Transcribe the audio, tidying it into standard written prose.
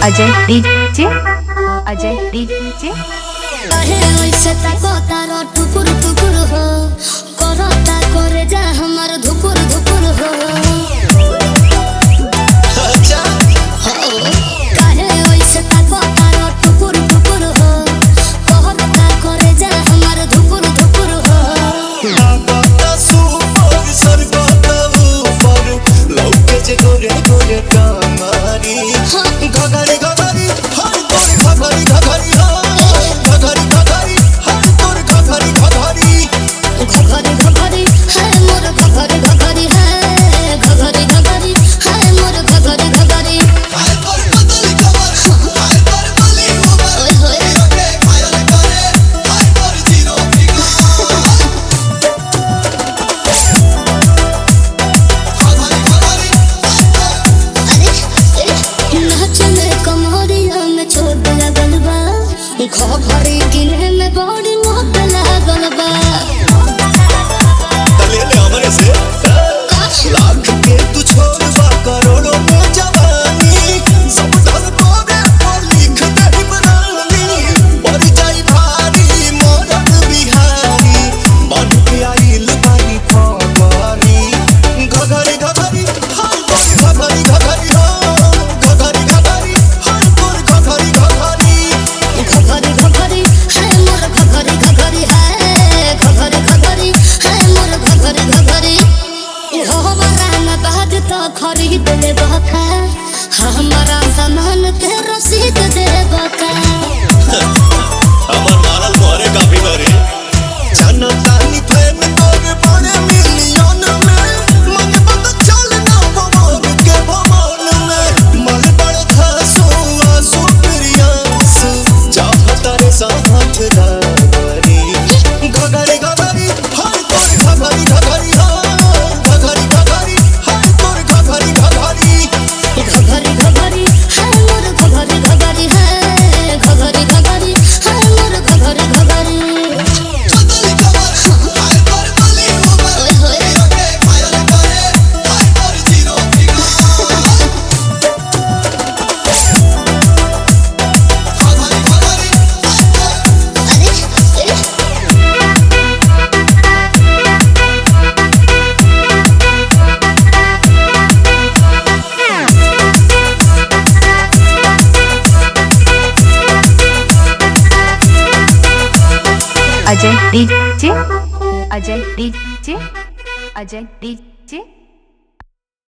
Ajay DJ Ajay DJ कहे ऐसे तको तारो टुकुर टुकुर हो करता करे जा हमर धुकुर धुकुर हो अच्छा कहे ऐसे तको तारो टुकुर टुकुर हो करता करे जा हमर धुकुर धुकुर हो लागता सुपर सरगता ऊपर लौके जे गोरे गोरे कामारी घघरी घघरी हर तोर घघरी घघरी घघरी घघरी हर तोर घघरी घघरी घघरी घघरी है मोर घघरी घघरी है घघरी घघरी है मोर घघरी घघरी हर तोर बदल कमर हर तोर बली उमर ओए होए के घायल करे हर तोर जीरो फिगर घघरी घघरी नाचने कमरिया में चोट लगल बा घघरी गिने में बड़ी मोट लागल बा ले ले हमरे से लाख के तू छोड़वा करोड़ों में जवानी सब धर तोरे पर लिख दे बनानी पड़ जाई भारी मोरत बिहारी मन के आइल बानी फगरी घघरी घघरी हर तोर घघरी घघरी घघरी घघरी हर तोर घघरी घघरी घघरी घघरी है मोर घघरी घघरी है घघरी घघरी है मोर घघरी घघरी हमारा न बाज तो खरीद ले बका हमारा सामान के रसीद दे बका हमर मारल मोरे काफी करे जनतानी प्रेम तोरे बड़े मिलियन में मन बंद चल ना भवन के भवन में मन बड़ खासो आसो प्रियांस चाहत रे साथ दारी घघरी घघरी हर तोर घघरी घघरी घघरी घघरी हर तोर घघरी घघरी घघरी घघरी है मोर घघरी घघरी है घघरी घघरी है मोर घघरी घघरी बदल कमर हर तोर बली उमर ओए होए के घायल करे हर तोर जीरो फिगर घघरी घघरी अरे Ajay DJ Ajay DJ Ajay DJ